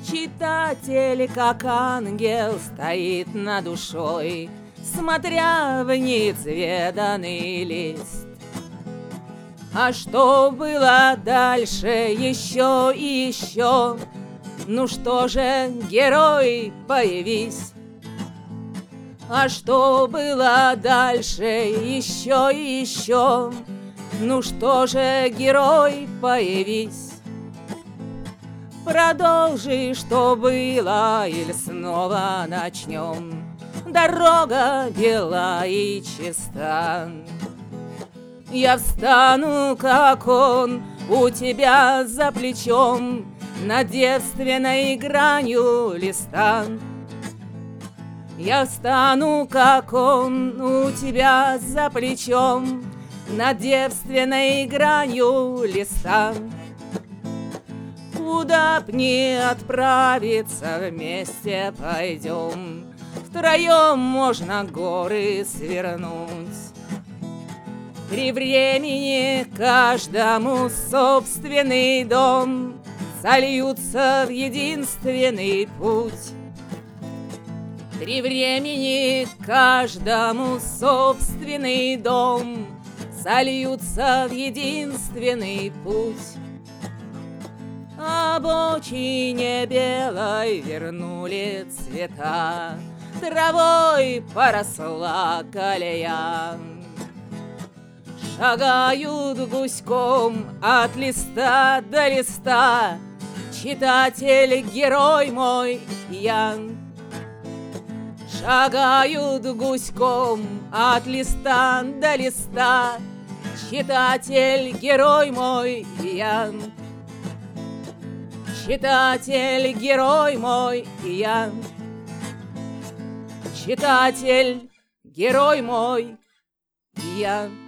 Читатель, как ангел, стоит над душой, смотря в неизведанный лист. А что было дальше, еще и еще? Ну что же, герой, появись. А что было дальше, еще и еще? Ну что же, герой, появись. Продолжи, что было, или снова начнем. Дорога бела и чиста. Я встану, как он, у тебя за плечом, над девственной гранью листа. Я встану, как он, у тебя за плечом, над девственной гранью листа. Куда б ни отправиться, вместе пойдем, втроем можно горы свернуть. При времени каждому собственный дом сольются в единственный путь. При времени каждому собственный дом сольются в единственный путь. Обочине белой вернули цвета, травой поросла колея. Шагают гуськом от листа до листа, читатель, герой мой, я. Шагают гуськом от листа до листа, читатель, герой мой, я. Читатель, герой мой, я. Читатель, герой мой, я.